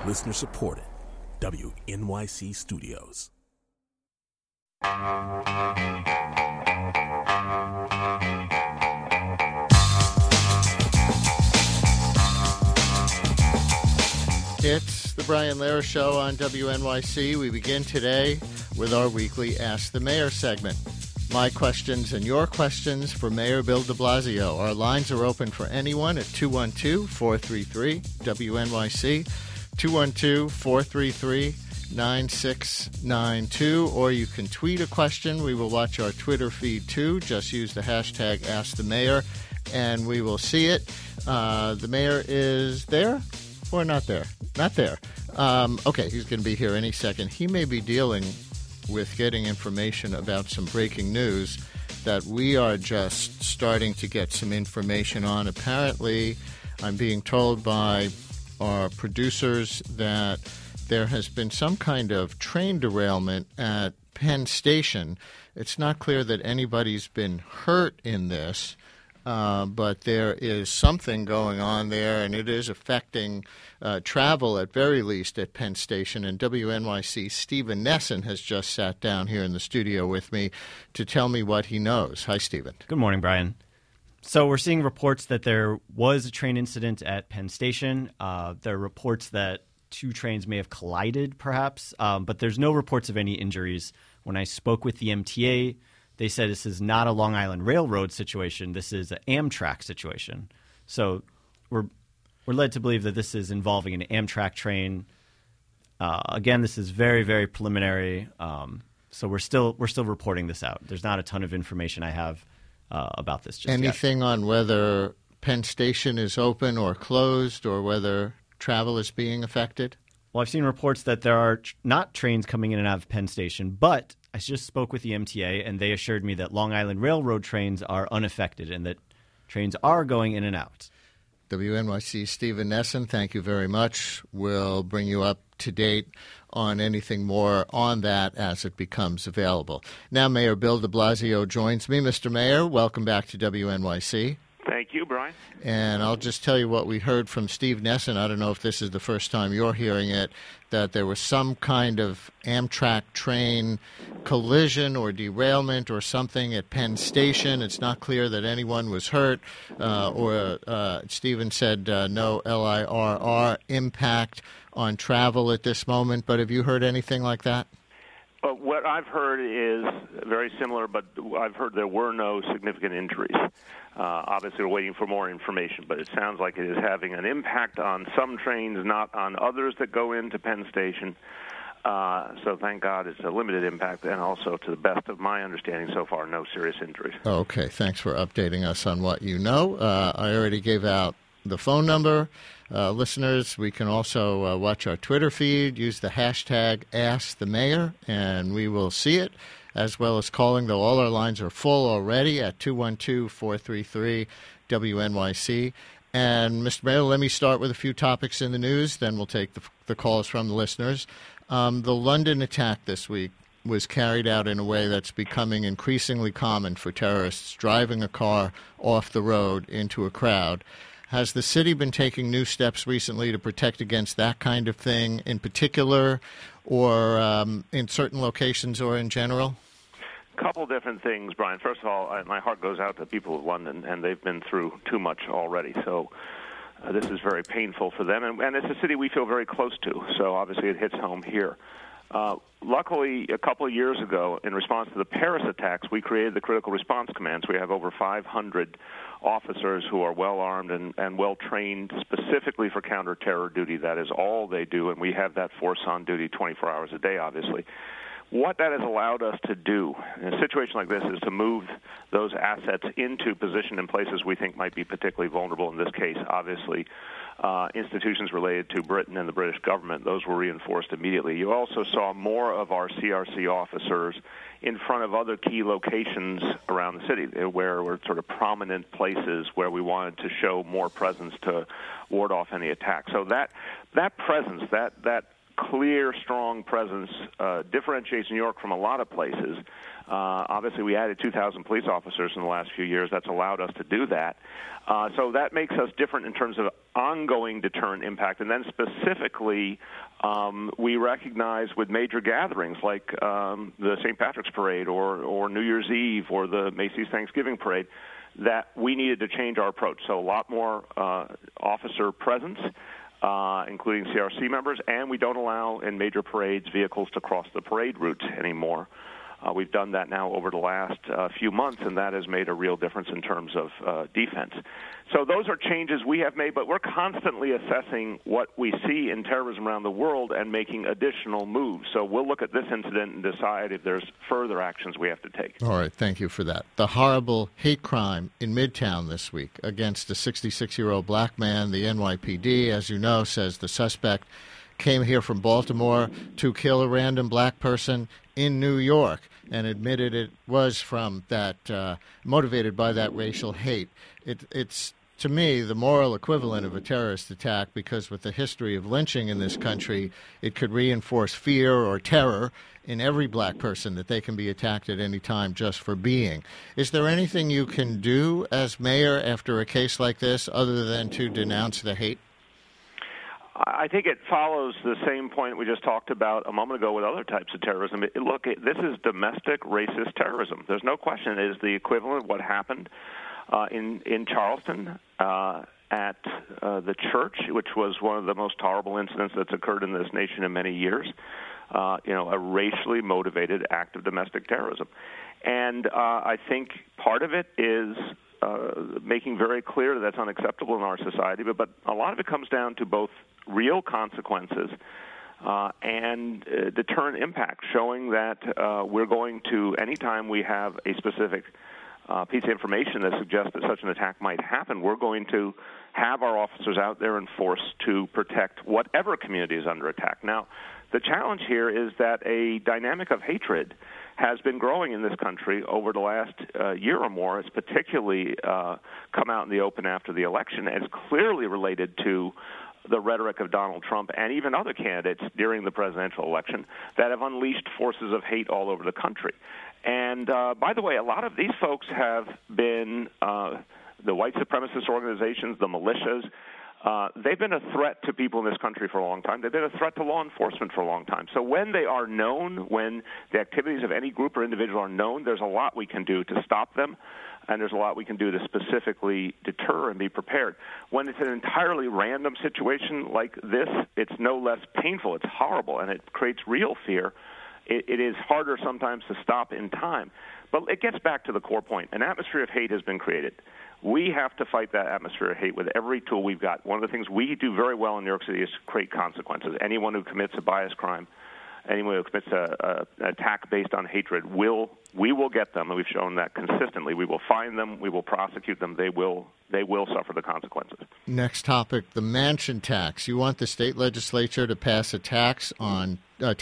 Listener supported. WNYC Studios. It's the Brian Lehrer Show on WNYC. We begin today with our weekly Ask the Mayor segment. My questions and your questions for Mayor Bill de Blasio. Our lines are open for anyone at 212-433-WNYC, 212-433-9692, or you can tweet a question. We will watch our Twitter feed too. Just use the hashtag #AskTheMayor, and we will see it. The mayor is there or not there? Not there. Okay, he's going to be here any second. He may be dealing with getting information about some breaking news that we are just starting to get some information on. Apparently, I'm being told by our producers that there has been some kind of train derailment at Penn Station. It's not clear that anybody's been hurt in this, but there is something going on there, and it is affecting travel at very least at Penn Station. And WNYC's Stephen Nesson has just sat down here in the studio with me to tell me what he knows. Hi, Stephen. Good morning, Brian. So we're seeing reports that there was a train incident at Penn Station. There are reports that two trains may have collided, perhaps, but there's no reports of any injuries. When I spoke with the MTA, they said this is not a Long Island Railroad situation. This is an Amtrak situation. So we're led to believe that this is involving an Amtrak train. Again, this is very, very preliminary. So we're still reporting this out. There's not a ton of information I have about this just Anything yet. On whether Penn Station is open or closed, or whether travel is being affected? Well, I've seen reports that there are not trains coming in and out of Penn Station, but I just spoke with the MTA, and they assured me that Long Island Railroad trains are unaffected and that trains are going in and out. WNYC Stephen Nesson, thank you very much. We'll bring you up to date on anything more on that as it becomes available. Now Mayor Bill de Blasio joins me. Mr. Mayor, welcome back to WNYC. Thank you, Brian. And I'll just tell you what we heard from Steve Nesson. I don't know if this is the first time you're hearing it, that there was some kind of Amtrak train collision or derailment or something at Penn Station. It's not clear that anyone was hurt, or Stephen said no LIRR impact on travel at this moment. But have you heard anything like that? What I've heard is very similar, but I've heard there were no significant injuries. Obviously, we're waiting for more information, but it sounds like it is having an impact on some trains, not on others that go into Penn Station. So thank God it's a limited impact, and also, to the best of my understanding so far, no serious injuries. Okay, thanks for updating us on what you know. I already gave out the phone number. Listeners, we can also watch our Twitter feed, use the hashtag #AskTheMayor, and we will see it, as well as calling, though all our lines are full already, at 212-433-WNYC. And, Mr. Mayor, let me start with a few topics in the news, then we'll take the calls from the listeners. The London attack this week was carried out in a way that's becoming increasingly common for terrorists, driving a car off the road into a crowd. Has the city been taking new steps recently to protect against that kind of thing in particular, or in certain locations, or in general? A couple different things, Brian. First of all, my heart goes out to the people of London, and they've been through too much already. So this is very painful for them, and it's a city we feel very close to, so obviously it hits home here. Luckily, a couple of years ago, in response to the Paris attacks, we created the Critical Response Commands. We have over 500 officers who are well-armed and well-trained specifically for counter-terror duty. That is all they do, and we have that force on duty 24 hours a day, obviously. What that has allowed us to do in a situation like this is to move those assets into position in places we think might be particularly vulnerable. In this case, obviously, institutions related to Britain and the British government. Those were reinforced immediately. You also saw more of our CRC officers in front of other key locations around the city where were sort of prominent places where we wanted to show more presence to ward off any attack. So that presence, that clear, strong presence differentiates New York from a lot of places. Obviously, we added 2,000 police officers in the last few years. That's allowed us to do that. So that makes us different in terms of ongoing deterrent impact. And then specifically, we recognize with major gatherings like the St. Patrick's Parade or New Year's Eve or the Macy's Thanksgiving Parade that we needed to change our approach. So a lot more officer presence, including CRC members, and we don't allow in major parades vehicles to cross the parade routes anymore. We've done that now over the last few months, and that has made a real difference in terms of defense. So those are changes we have made, but we're constantly assessing what we see in terrorism around the world and making additional moves. So we'll look at this incident and decide if there's further actions we have to take. All right, thank you for that. The horrible hate crime in Midtown this week against a 66-year-old black man. The NYPD, as you know, says the suspect came here from Baltimore to kill a random black person in New York and admitted it was from that, motivated by that racial hate. It's, to me, the moral equivalent of a terrorist attack because with the history of lynching in this country, it could reinforce fear or terror in every black person that they can be attacked at any time just for being. Is there anything you can do as mayor after a case like this other than to denounce the hate? I think it follows the same point we just talked about a moment ago with other types of terrorism. Look, this is domestic racist terrorism. There's no question. It is the equivalent of what happened in Charleston at the church, which was one of the most horrible incidents that's occurred in this nation in many years. A racially motivated act of domestic terrorism. And I think part of it is making very clear that that's unacceptable in our society, but a lot of it comes down to both real consequences and deterrent impact, showing that we're going to, anytime we have a specific piece of information that suggests that such an attack might happen, we're going to have our officers out there in force to protect whatever community is under attack. Now, the challenge here is that a dynamic of hatred has been growing in this country over the last year or more. It's particularly come out in the open after the election, and it's clearly related to the rhetoric of Donald Trump and even other candidates during the presidential election that have unleashed forces of hate all over the country. And by the way, a lot of these folks have been the white supremacist organizations, the militias. They've been a threat to people in this country for a long time. They've been a threat to law enforcement for a long time. So when they are known, when the activities of any group or individual are known, there's a lot we can do to stop them, and there's a lot we can do to specifically deter and be prepared. When it's an entirely random situation like this, it's no less painful. It's horrible, and it creates real fear. It is harder sometimes to stop in time. But it gets back to the core point. An atmosphere of hate has been created. We have to fight that atmosphere of hate with every tool we've got. One of the things we do very well in New York City is create consequences. Anyone who commits a bias crime, anyone who commits an attack based on hatred, we will get them, and we've shown that consistently. We will find them. We will prosecute them. They will suffer the consequences. Next topic, the mansion tax. You want the state legislature to pass a tax hike on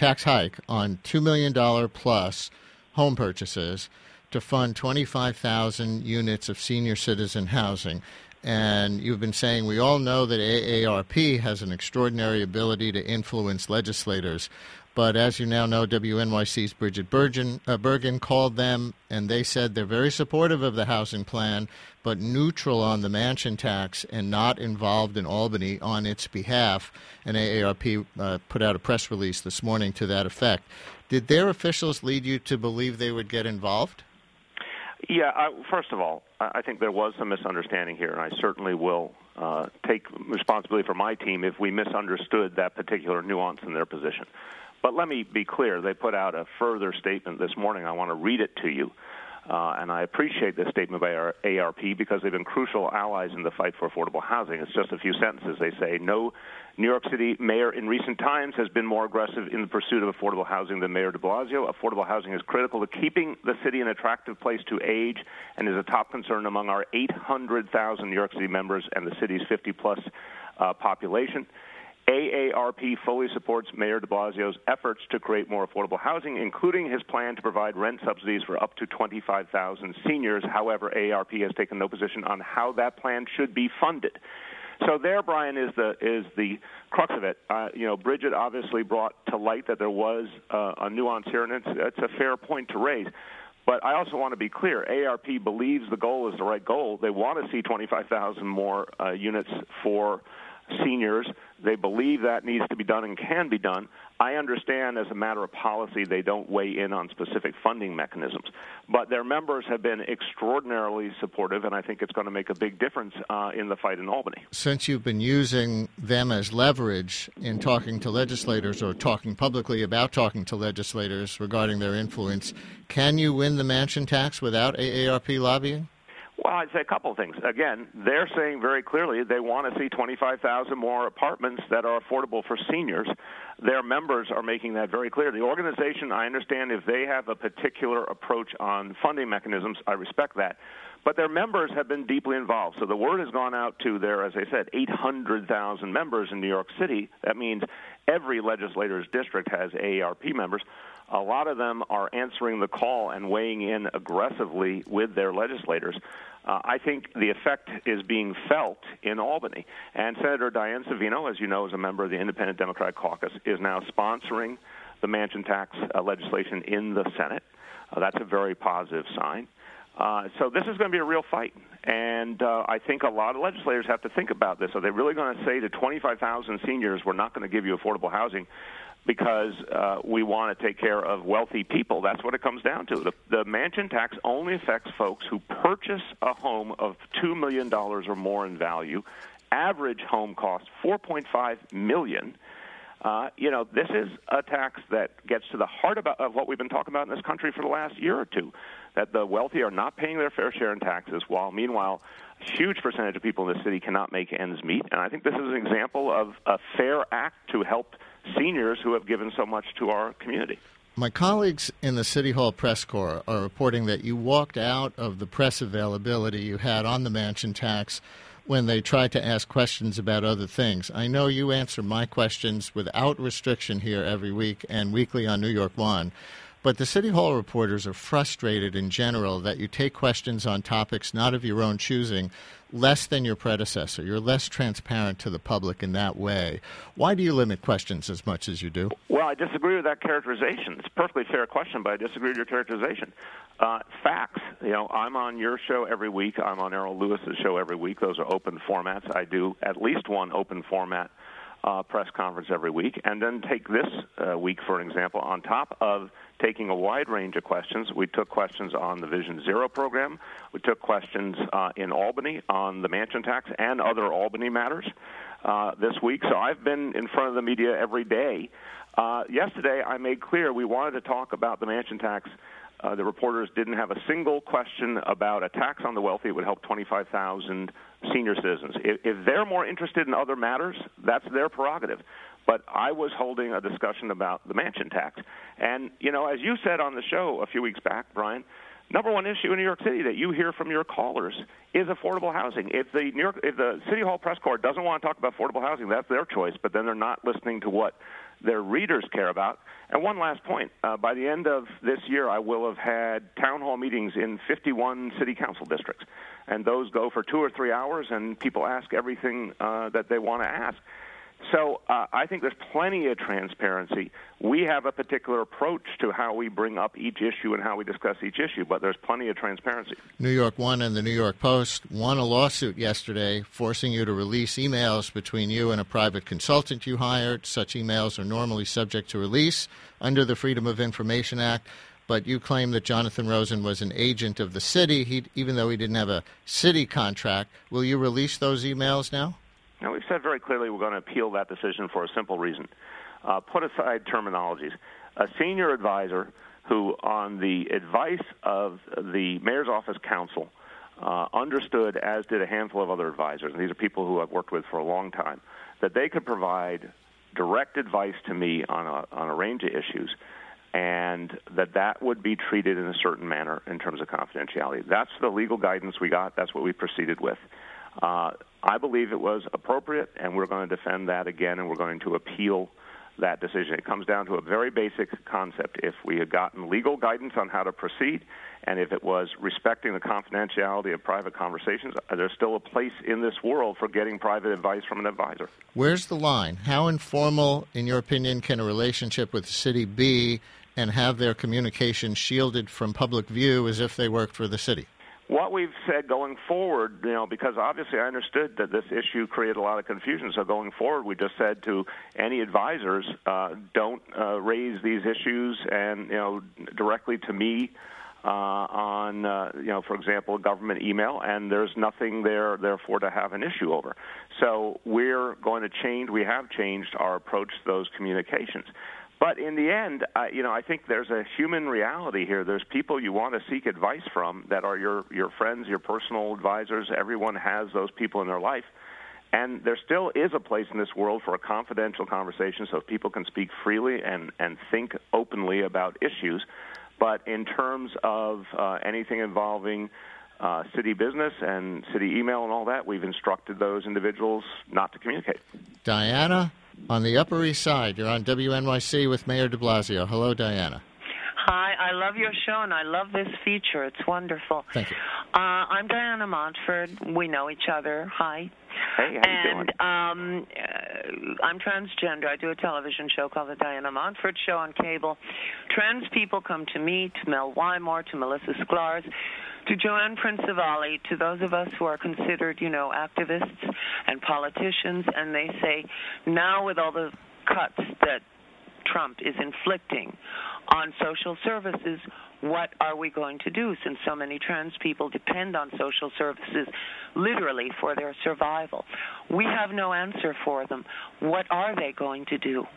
$2 million plus home purchases to fund 25,000 units of senior citizen housing. And you've been saying we all know that AARP has an extraordinary ability to influence legislators. But as you now know, WNYC's Bridget Bergen called them, and they said they're very supportive of the housing plan, but neutral on the mansion tax and not involved in Albany on its behalf. And AARP put out a press release this morning to that effect. Did their officials lead you to believe they would get involved? Yeah, first of all, I think there was some misunderstanding here, and I certainly will take responsibility for my team if we misunderstood that particular nuance in their position. But let me be clear. They put out a further statement this morning. I want to read it to you. And I appreciate this statement by our AARP because they've been crucial allies in the fight for affordable housing. It's just a few sentences. They say, no New York City mayor in recent times has been more aggressive in the pursuit of affordable housing than Mayor de Blasio. Affordable housing is critical to keeping the city an attractive place to age and is a top concern among our 800,000 New York City members and the city's 50-plus population. AARP fully supports Mayor de Blasio's efforts to create more affordable housing, including his plan to provide rent subsidies for up to 25,000 seniors. However, AARP has taken no position on how that plan should be funded. So there, Brian, is the crux of it. Bridget obviously brought to light that there was a nuance here, and it's a fair point to raise. But I also want to be clear, AARP believes the goal is the right goal. They want to see 25,000 more units for seniors. They believe that needs to be done and can be done. I understand as a matter of policy they don't weigh in on specific funding mechanisms. But their members have been extraordinarily supportive, and I think it's going to make a big difference in the fight in Albany. Since you've been using them as leverage in talking to legislators or talking publicly about talking to legislators regarding their influence, can you win the mansion tax without AARP lobbying? Well, I'd say a couple of things. Again, they're saying very clearly they want to see 25,000 more apartments that are affordable for seniors. Their members are making that very clear. The organization, I understand if they have a particular approach on funding mechanisms, I respect that. But their members have been deeply involved. So the word has gone out to their, as I said, 800,000 members in New York City. That means every legislator's district has AARP members. A lot of them are answering the call and weighing in aggressively with their legislators. I think the effect is being felt in Albany. And Senator Diane Savino, as you know, is a member of the Independent Democratic Caucus, is now sponsoring the mansion tax legislation in the Senate. That's a very positive sign. So this is going to be a real fight. And I think a lot of legislators have to think about this. Are they really going to say to 25,000 seniors, we're not going to give you affordable housing because we want to take care of wealthy people? That's what it comes down to. The mansion tax only affects folks who purchase a home of $2 million or more in value. Average home cost, $4.5 million. This is a tax that gets to the heart of what we've been talking about in this country for the last year or two, that the wealthy are not paying their fair share in taxes, while meanwhile a huge percentage of people in the city cannot make ends meet. And I think this is an example of a fair act to help seniors who have given so much to our community. My colleagues in the City Hall press corps are reporting that you walked out of the press availability you had on the mansion tax when they tried to ask questions about other things. I know you answer my questions without restriction here every week and weekly on New York One, but the City Hall reporters are frustrated in general that you take questions on topics not of your own choosing less than your predecessor. You're less transparent to the public in that way. Why do you limit questions as much as you do? Well, I disagree with that characterization. It's a perfectly fair question, but I disagree with your characterization. Facts. I'm on your show every week. I'm on Errol Lewis's show every week. Those are open formats. I do at least one open format press conference every week. And then take this week, for example, on top of taking a wide range of questions. We took questions on the Vision Zero program. We took questions in Albany on the mansion tax and other Albany matters this week. So I've been in front of the media every day. Yesterday, I made clear we wanted to talk about the mansion tax. The reporters didn't have a single question about a tax on the wealthy. It would help 25,000 senior citizens. If they're more interested in other matters, that's their prerogative. But I was holding a discussion about the mansion tax. And, as you said on the show a few weeks back, Brian, number one issue in New York City that you hear from your callers is affordable housing. If the City Hall press corps doesn't want to talk about affordable housing, that's their choice, but then they're not listening to what their readers care about. And one last point. By the end of this year, I will have had town hall meetings in 51 city council districts. And those go for 2 or 3 hours, and people ask everything that they want to ask. So I think there's plenty of transparency. We have a particular approach to how we bring up each issue and how we discuss each issue, but there's plenty of transparency. New York One and the New York Post won a lawsuit yesterday forcing you to release emails between you and a private consultant you hired. Such emails are normally subject to release under the Freedom of Information Act, but you claim that Jonathan Rosen was an agent of the city, even though he didn't have a city contract. Will you release those emails now? Now, we've said very clearly we're going to appeal that decision for a simple reason. Put aside terminologies. A senior advisor who, on the advice of the mayor's office counsel, understood, as did a handful of other advisors, and these are people who I've worked with for a long time, that they could provide direct advice to me on a range of issues, and that would be treated in a certain manner in terms of confidentiality. That's the legal guidance we got. That's what we proceeded with. I believe it was appropriate, and we're going to defend that again, and we're going to appeal that decision. It comes down to a very basic concept. If we had gotten legal guidance on how to proceed, and if it was respecting the confidentiality of private conversations, there's still a place in this world for getting private advice from an advisor. Where's the line? How informal, in your opinion, can a relationship with the city be and have their communications shielded from public view as if they worked for the city? What we've said going forward, because obviously I understood that this issue created a lot of confusion. So going forward, we just said to any advisors, don't raise these issues and directly to me on for example, government email, and there's nothing there therefore to have an issue over. So we're going to change. We have changed our approach to those communications. But in the end, I think there's a human reality here. There's people you want to seek advice from that are your friends, your personal advisors. Everyone has those people in their life. And there still is a place in this world for a confidential conversation so people can speak freely and think openly about issues. But in terms of anything involving city business and city email and all that, we've instructed those individuals not to communicate. Diana, on the Upper East Side, you're on WNYC with Mayor de Blasio. Hello, Diana. Hi, I love your show, and I love this feature. It's wonderful. Thank you. I'm Diana Montford. We know each other. Hi. Hey, how you doing? I'm transgender. I do a television show called The Diana Montford Show on cable. Trans people come to me, to Mel Wymore, to Melissa Sklarz, to Joanne Principali, to those of us who are considered, activists and politicians, and they say, now with all the cuts that Trump is inflicting on social services, what are we going to do, since so many trans people depend on social services literally for their survival? We have no answer for them. What are they going to do?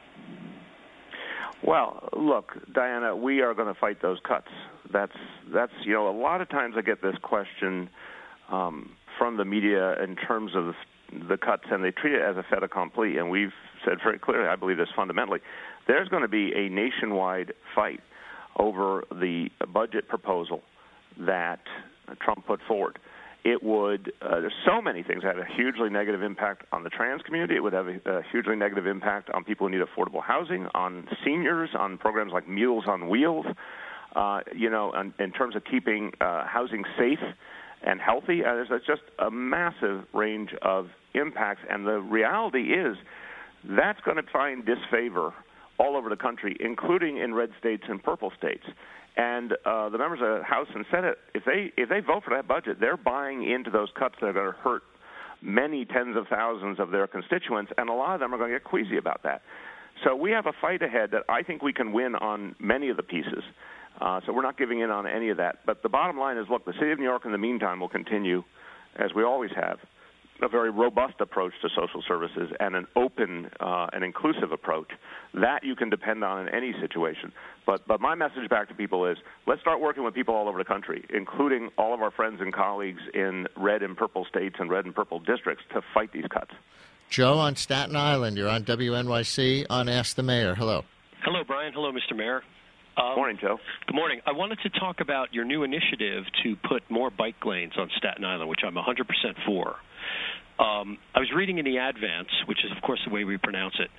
Well, look, Diana, we are going to fight those cuts. That's a lot of times I get this question from the media in terms of the cuts, and they treat it as a fait accompli, and we've said very clearly, I believe this fundamentally, there's going to be a nationwide fight over the budget proposal that Trump put forward. It would, there's so many things that have a hugely negative impact on the trans community. It would have a hugely negative impact on people who need affordable housing, on seniors, on programs like Meals on Wheels, in terms of keeping housing safe and healthy. There's just a massive range of impacts, and the reality is that's going to find disfavor all over the country, including in red states and purple states. And the members of the House and Senate, if they vote for that budget, they're buying into those cuts that are going to hurt many tens of thousands of their constituents, and a lot of them are going to get queasy about that. So we have a fight ahead that I think we can win on many of the pieces. So we're not giving in on any of that. But the bottom line is, look, the city of New York in the meantime will continue, as we always have, a very robust approach to social services and an open and inclusive approach. That you can depend on in any situation. But my message back to people is, let's start working with people all over the country, including all of our friends and colleagues in red and purple states and red and purple districts, to fight these cuts. Joe on Staten Island, you're on WNYC on Ask the Mayor. Hello. Hello, Brian. Hello, Mr. Mayor. Good morning, Joe. Good morning. I wanted to talk about your new initiative to put more bike lanes on Staten Island, which I'm 100% for. I was reading in the Advance, which is, of course, the way we pronounce it,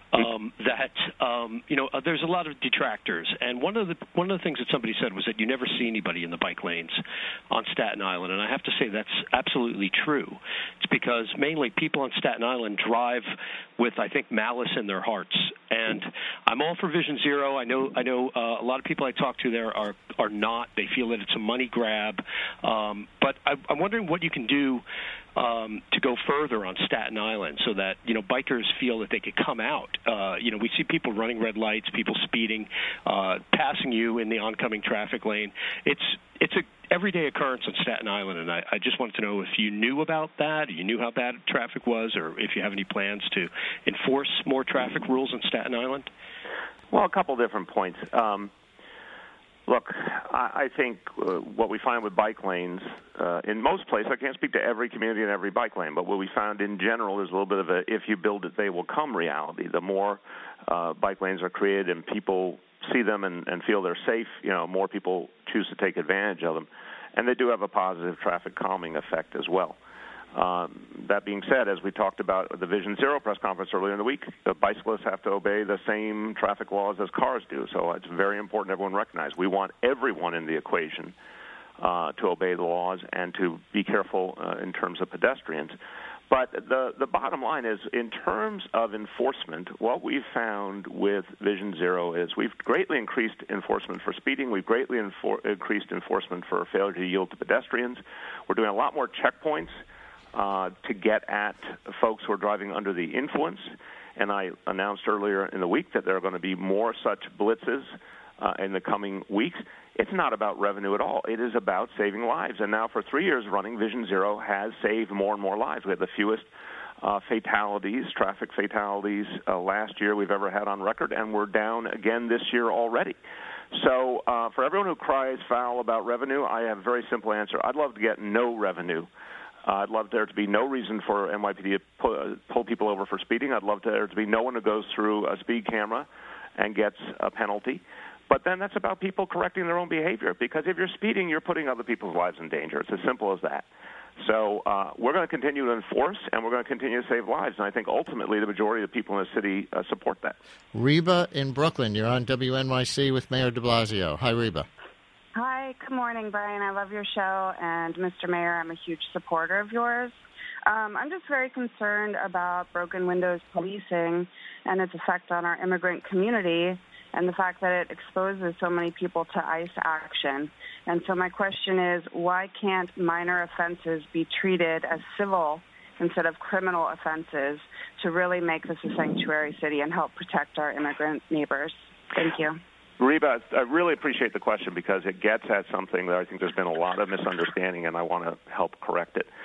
that there's a lot of detractors, and one of the things that somebody said was that you never see anybody in the bike lanes on Staten Island, and I have to say that's absolutely true. It's because mainly people on Staten Island drive with, I think, malice in their hearts, and I'm all for Vision Zero. I know a lot of people I talk to there are not. They feel that it's a money grab, but I'm wondering what you can do to go further on Staten Island so that, bikers feel that they could come out. We see people running red lights, people speeding, passing you in the oncoming traffic lane. It's a everyday occurrence on Staten Island, and I just wanted to know if you knew about that, you knew how bad traffic was, or if you have any plans to enforce more traffic rules on Staten Island. Well, a couple different points. Look, I think what we find with bike lanes, in most places, I can't speak to every community and every bike lane, but what we found in general is a little bit of a if you build it, they will come reality. The more bike lanes are created and people see them and feel they're safe, more people choose to take advantage of them. And they do have a positive traffic calming effect as well. That being said, as we talked about at the Vision Zero press conference earlier in the week, the bicyclists have to obey the same traffic laws as cars do. So it's very important everyone recognize we want everyone in the equation to obey the laws and to be careful in terms of pedestrians. But the bottom line is, in terms of enforcement, what we've found with Vision Zero is we've greatly increased enforcement for speeding. We've greatly increased enforcement for failure to yield to pedestrians. We're doing a lot more checkpoints to get at folks who are driving under the influence. And I announced earlier in the week that there are going to be more such blitzes in the coming weeks. It's not about revenue at all. It is about saving lives. And now for 3 years running, Vision Zero has saved more and more lives. We had the fewest fatalities, traffic fatalities last year we've ever had on record, and we're down again this year already. So for everyone who cries foul about revenue, I have a very simple answer. I'd love to get no revenue. I'd love there to be no reason for NYPD to pull people over for speeding. I'd love there to be no one who goes through a speed camera and gets a penalty. But then that's about people correcting their own behavior, because if you're speeding, you're putting other people's lives in danger. It's as simple as that. So we're going to continue to enforce, and we're going to continue to save lives. And I think ultimately the majority of the people in the city support that. Reba in Brooklyn, you're on WNYC with Mayor de Blasio. Hi, Reba. Hi, good morning, Brian. I love your show, and Mr. Mayor, I'm a huge supporter of yours. I'm just very concerned about broken windows policing and its effect on our immigrant community, and the fact that it exposes so many people to ICE action. And so my question is, why can't minor offenses be treated as civil instead of criminal offenses to really make this a sanctuary city and help protect our immigrant neighbors? Thank you. Reba, I really appreciate the question, because it gets at something that I think there's been a lot of misunderstanding, and I want to help correct it.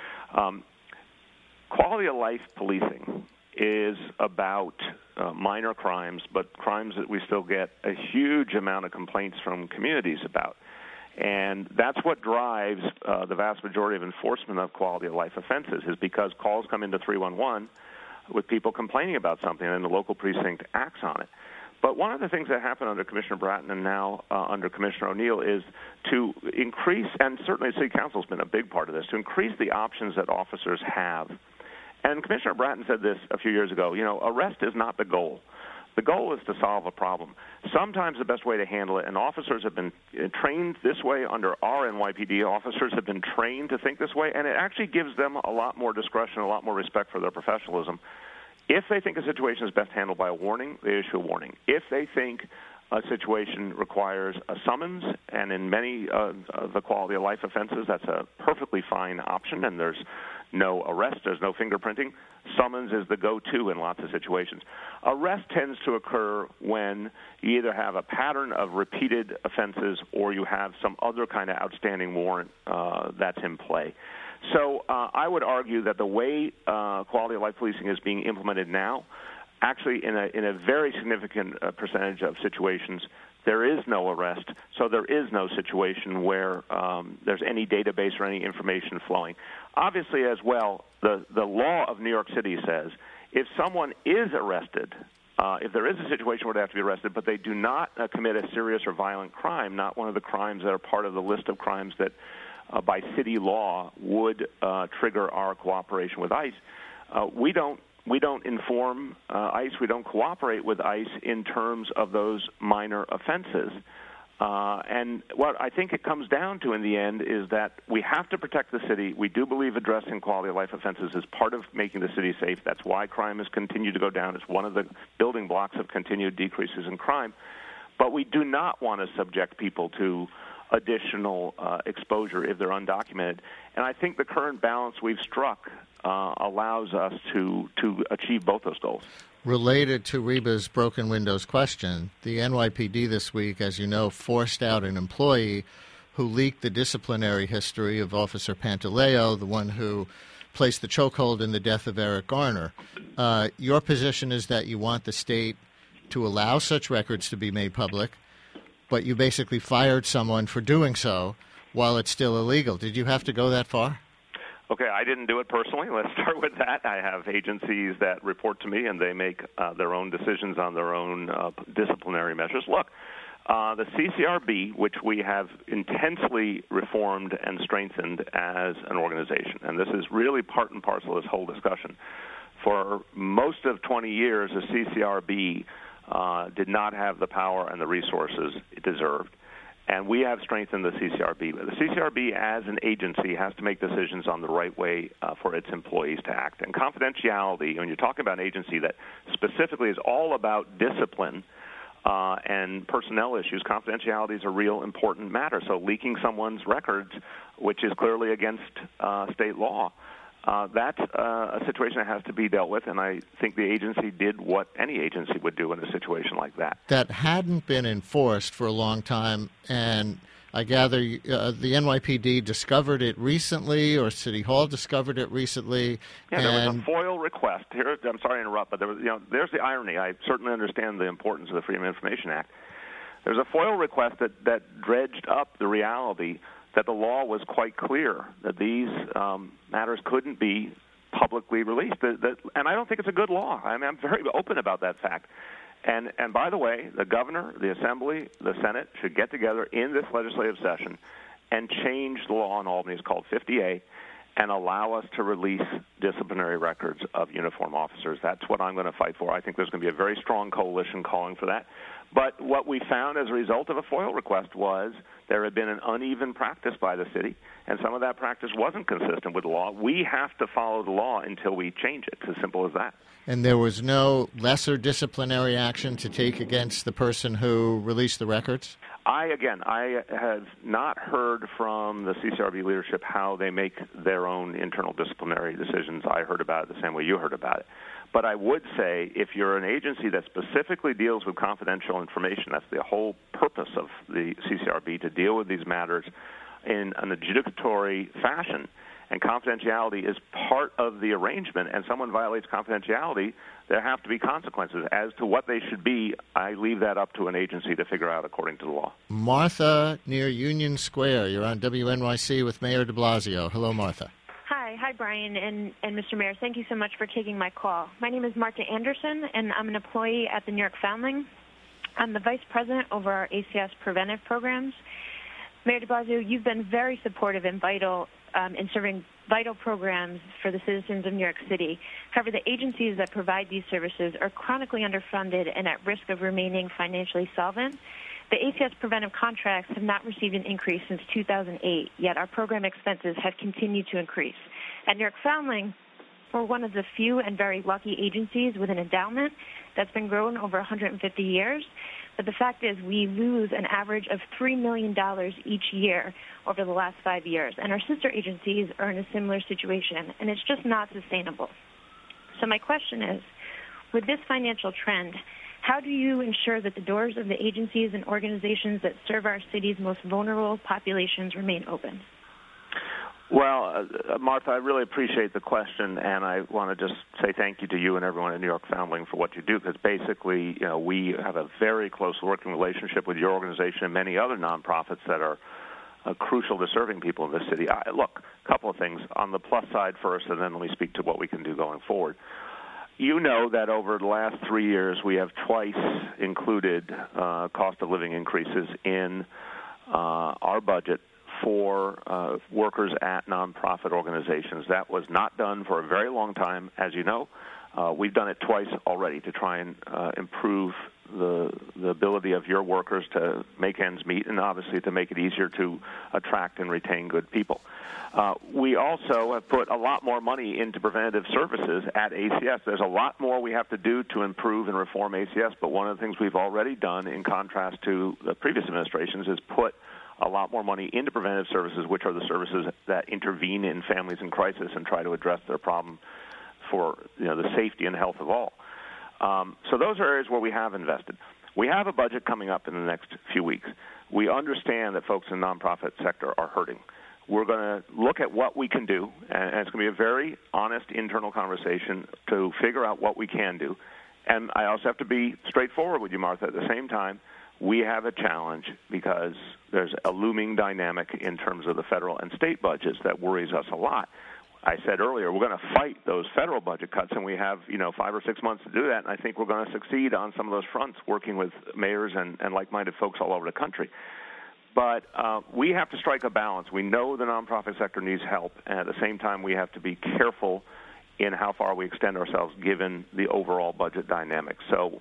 Quality of life policing is about minor crimes, but crimes that we still get a huge amount of complaints from communities about. And that's what drives the vast majority of enforcement of quality of life offenses, is because calls come into 311 with people complaining about something, and the local precinct acts on it. But one of the things that happened under Commissioner Bratton and now under Commissioner O'Neill is to increase, and certainly City Council's been a big part of this, to increase the options that officers have. And Commissioner Bratton said this a few years ago, arrest is not the goal. The goal is to solve a problem. Sometimes the best way to handle it, and officers have been trained this way under our NYPD, officers have been trained to think this way, and it actually gives them a lot more discretion, a lot more respect for their professionalism. If they think a situation is best handled by a warning, they issue a warning. If they think a situation requires a summons, and in many of the quality of life offenses, that's a perfectly fine option, and there's no arrest, there's no fingerprinting. Summons is the go-to in lots of situations. Arrest tends to occur when you either have a pattern of repeated offenses or you have some other kind of outstanding warrant that's in play. So I would argue that the way quality of life policing is being implemented now, actually in a very significant percentage of situations, there is no arrest, so there is no situation where there's any database or any information flowing. Obviously, as well, the law of New York City says if someone is arrested, if there is a situation where they have to be arrested, but they do not commit a serious or violent crime, not one of the crimes that are part of the list of crimes that by city law would trigger our cooperation with ICE, we don't inform ICE. We don't cooperate with ICE in terms of those minor offenses. And what I think it comes down to in the end is that we have to protect the city. We do believe addressing quality of life offenses is part of making the city safe. That's why crime has continued to go down. It's one of the building blocks of continued decreases in crime. But we do not want to subject people to additional exposure if they're undocumented. And I think the current balance we've struck allows us to achieve both those goals. Related to Reba's broken windows question, the NYPD this week, as you know, forced out an employee who leaked the disciplinary history of Officer Pantaleo, the one who placed the chokehold in the death of Eric Garner. Your position is that you want the state to allow such records to be made public, but you basically fired someone for doing so while it's still illegal. Did you have to go that far? Okay, I didn't do it personally. Let's start with that. I have agencies that report to me, and they make their own decisions on their own disciplinary measures. Look, the CCRB, which we have intensely reformed and strengthened as an organization, and this is really part and parcel of this whole discussion. For most of 20 years, the CCRB did not have the power and the resources it deserved. And we have strengthened the CCRB. The CCRB as an agency has to make decisions on the right way for its employees to act. And confidentiality, when you're talking about an agency that specifically is all about discipline and personnel issues, confidentiality is a real important matter. So leaking someone's records, which is clearly against state law, that's a situation that has to be dealt with, and I think the agency did what any agency would do in a situation like that. That hadn't been enforced for a long time, and I gather the NYPD discovered it recently, or City Hall discovered it recently. Yeah, there was a FOIL request. Here, I'm sorry to interrupt, but there's the irony. I certainly understand the importance of the Freedom of Information Act. There's a FOIL request that dredged up the reality that the law was quite clear that these matters couldn't be publicly released. And I don't think it's a good law. I mean, I'm very open about that fact. And by the way, the governor, the assembly, the Senate should get together in this legislative session and change the law in Albany. It's called 50A, and allow us to release disciplinary records of uniform officers. That's what I'm going to fight for. I think there's going to be a very strong coalition calling for that. But what we found as a result of a FOIL request was there had been an uneven practice by the city, and some of that practice wasn't consistent with the law. We have to follow the law until we change it. It's as simple as that. And there was no lesser disciplinary action to take against the person who released the records? I have not heard from the CCRB leadership how they make their own internal disciplinary decisions. I heard about it the same way you heard about it. But I would say if you're an agency that specifically deals with confidential information, that's the whole purpose of the CCRB, to deal with these matters in an adjudicatory fashion, and confidentiality is part of the arrangement, and someone violates confidentiality, there have to be consequences. As to what they should be, I leave that up to an agency to figure out according to the law. Martha, near Union Square. You're on WNYC with Mayor de Blasio. Hello, Martha. Hi, Brian and Mr. Mayor. Thank you so much for taking my call. My name is Martha Anderson, and I'm an employee at the New York Foundling. I'm the vice president over our ACS preventive programs. Mayor de Blasio, you've been very supportive and vital in serving vital programs for the citizens of New York City. However, the agencies that provide these services are chronically underfunded and at risk of remaining financially solvent. The ACS preventive contracts have not received an increase since 2008, yet our program expenses have continued to increase. At New York Foundling, we're one of the few and very lucky agencies with an endowment that's been grown over 150 years. But the fact is we lose an average of $3 million each year over the last 5 years. And our sister agencies are in a similar situation, and it's just not sustainable. So my question is, with this financial trend, how do you ensure that the doors of the agencies and organizations that serve our city's most vulnerable populations remain open? Well, Martha, I really appreciate the question, and I want to just say thank you to you and everyone at New York Foundling for what you do, because basically, we have a very close working relationship with your organization and many other nonprofits that are crucial to serving people in this city. Look, a couple of things. On the plus side first, and then let me speak to what we can do going forward. You know that over the last 3 years, we have twice included cost of living increases in our budget for workers at nonprofit organizations. That was not done for a very long time, as you know. We've done it twice already to try and improve the ability of your workers to make ends meet, and obviously to make it easier to attract and retain good people. We also have put a lot more money into preventative services at ACS. There's a lot more we have to do to improve and reform ACS, but one of the things we've already done, in contrast to the previous administrations, is put a lot more money into preventative services, which are the services that intervene in families in crisis and try to address their problem for the safety and health of all. So those are areas where we have invested. We have a budget coming up in the next few weeks. We understand that folks in the nonprofit sector are hurting. We're going to look at what we can do, and it's going to be a very honest internal conversation to figure out what we can do. And I also have to be straightforward with you, Martha. At the same time, we have a challenge because there's a looming dynamic in terms of the federal and state budgets that worries us a lot. I said earlier, we're going to fight those federal budget cuts, and we have 5 or 6 months to do that, and I think we're going to succeed on some of those fronts, working with mayors and like-minded folks all over the country. But we have to strike a balance. We know the nonprofit sector needs help, and at the same time, we have to be careful in how far we extend ourselves given the overall budget dynamics. So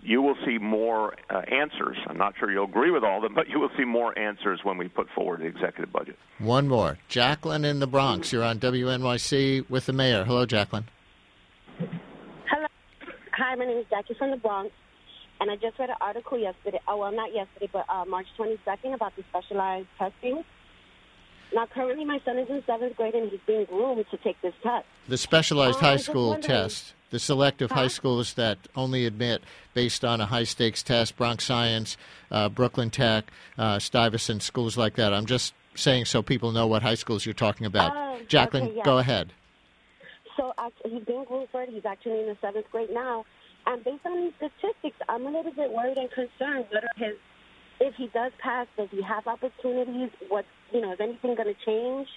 you will see more answers. I'm not sure you'll agree with all of them, but you will see more answers when we put forward the executive budget. One more. Jacqueline in the Bronx. You're on WNYC with the mayor. Hello, Jacqueline. Hello. Hi, my name is Jackie from the Bronx, and I just read an article yesterday. Oh, well, not yesterday, but March 22nd about the specialized testing. Now, currently, my son is in 7th grade, and he's being groomed to take this test. The specialized high school test, the selective high schools that only admit based on a high-stakes test, Bronx Science, Brooklyn Tech, Stuyvesant, schools like that. I'm just saying so people know what high schools you're talking about. Jacqueline, okay, yeah. Go ahead. So he's being groomed for it. He's actually in the 7th grade now. And based on these statistics, I'm a little bit worried and concerned whether if he does pass, does he have opportunities? Is anything going to change?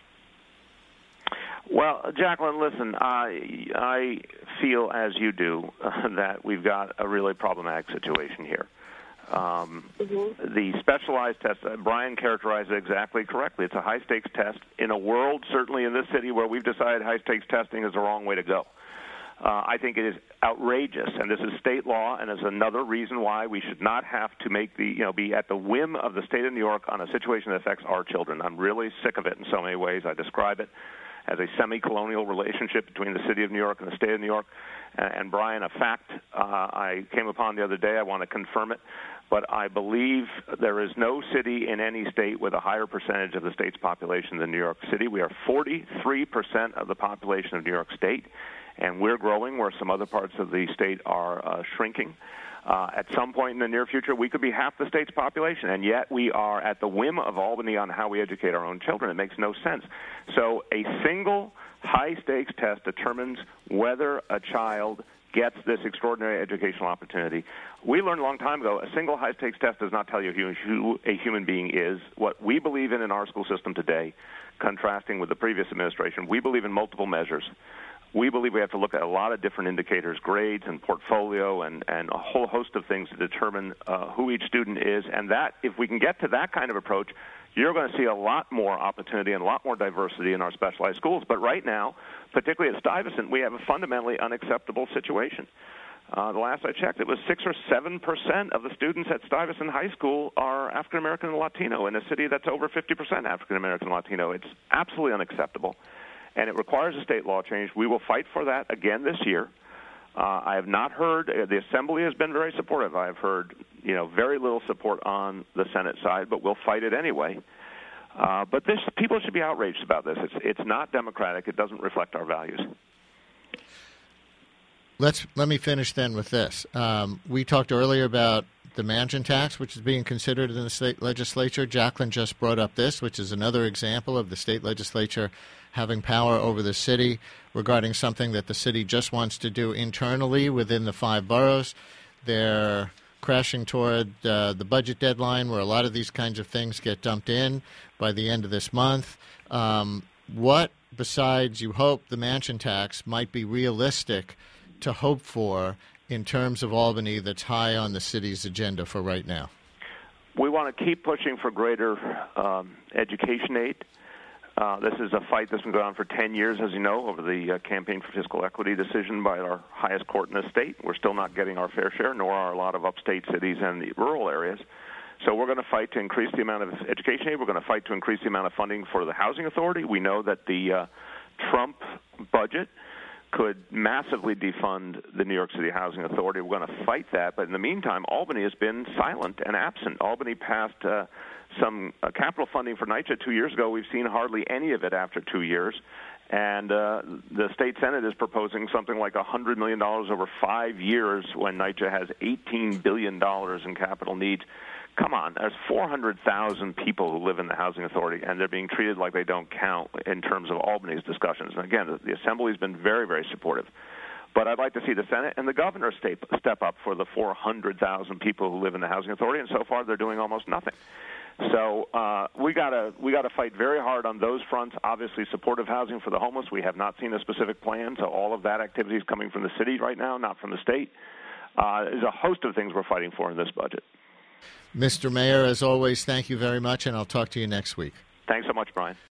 Well, Jacqueline, listen, I feel as you do that we've got a really problematic situation here. The specialized test, Brian characterized it exactly correctly. It's a high-stakes test in a world, certainly in this city, where we've decided high-stakes testing is the wrong way to go. I think it is outrageous, and this is state law, and is another reason why we should not have to be at the whim of the state of New York on a situation that affects our children. I'm really sick of it in so many ways. I describe it as a semi-colonial relationship between the city of New York and the state of New York. And Brian, a fact I came upon the other day, I want to confirm it, but I believe there is no city in any state with a higher percentage of the state's population than New York City. We are 43% of the population of New York State, and we're growing where some other parts of the state are shrinking. At some point in the near future, we could be half the state's population, and yet we are at the whim of Albany on how we educate our own children. It makes no sense. So a single high-stakes test determines whether a child gets this extraordinary educational opportunity. We learned a long time ago, a single high-stakes test does not tell you who a human being is. What we believe in our school system today, contrasting with the previous administration, we believe in multiple measures. We believe we have to look at a lot of different indicators, grades and portfolio and a whole host of things to determine who each student is. And that, if we can get to that kind of approach, you're going to see a lot more opportunity and a lot more diversity in our specialized schools. But right now, particularly at Stuyvesant, we have a fundamentally unacceptable situation. The last I checked, it was 6 or 7% of the students at Stuyvesant High School are African American and Latino in a city that's over 50% African American and Latino. It's absolutely unacceptable, and it requires a state law change. We will fight for that again this year. I have not heard, the Assembly has been very supportive. I have heard, very little support on the Senate side, but we'll fight it anyway. But people should be outraged about this. It's not democratic. It doesn't reflect our values. Let me finish then with this. We talked earlier about the Manchin tax, which is being considered in the state legislature. Jacqueline just brought up this, which is another example of the state legislature having power over the city regarding something that the city just wants to do internally within the 5 boroughs. They're crashing toward the budget deadline where a lot of these kinds of things get dumped in by the end of this month. What, besides you hope the Manchin tax, might be realistic to hope for in terms of Albany that's high on the city's agenda for right now? We want to keep pushing for greater education aid. This is a fight that's been going on for 10 years, as you know, over the Campaign for Fiscal Equity decision by our highest court in the state. We're still not getting our fair share, nor are a lot of upstate cities and the rural areas. So we're going to fight to increase the amount of education aid. We're going to fight to increase the amount of funding for the Housing Authority. We know that the Trump budget could massively defund the New York City Housing Authority. We're going to fight that. But in the meantime, Albany has been silent and absent. Albany passed some capital funding for NYCHA 2 years ago. We've seen hardly any of it after 2 years. And the state Senate is proposing something like $100 million over 5 years when NYCHA has $18 billion in capital needs. Come on, there's 400,000 people who live in the Housing Authority, and they're being treated like they don't count in terms of Albany's discussions. And again, the Assembly's been very, very supportive. But I'd like to see the Senate and the governor step up for the 400,000 people who live in the Housing Authority, and so far they're doing almost nothing. So we got to fight very hard on those fronts. Obviously, supportive housing for the homeless. We have not seen a specific plan, so all of that activity is coming from the city right now, not from the state. There's a host of things we're fighting for in this budget. Mr. Mayor, as always, thank you very much, and I'll talk to you next week. Thanks so much, Brian.